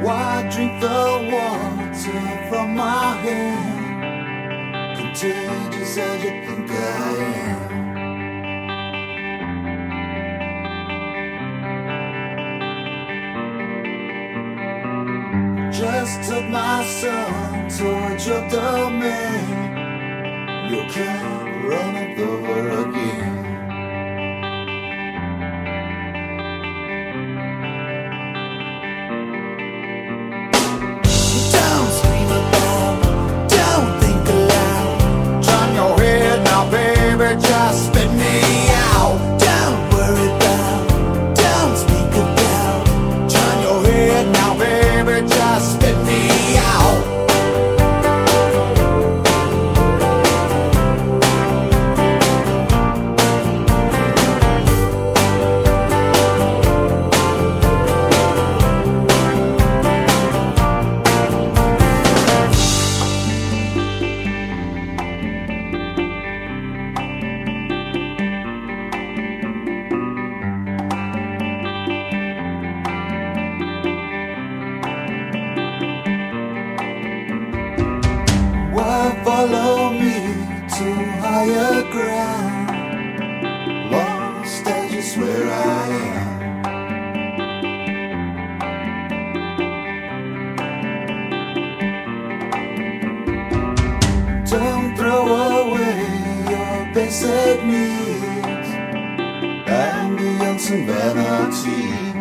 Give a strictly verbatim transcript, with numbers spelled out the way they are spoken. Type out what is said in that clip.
Why drink the water from my hand? Contagious as you think I am. Just took my son towards your domain. You can't run it over again. Don't scream aloud, don't think aloud. Turn your head now, baby, just spit me out. Don't worry about, don't speak about. Turn your head now, baby, just spit me out. Why follow me to higher ground? Lost as you swear I am. Don't throw away your basic needs. Ambience and vanity.